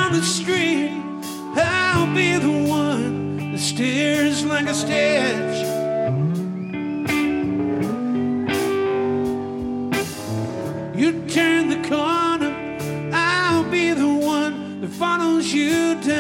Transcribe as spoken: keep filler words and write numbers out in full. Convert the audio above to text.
down the street, I'll be the one that stares like a statue. You turn the corner, I'll be the one that follows you down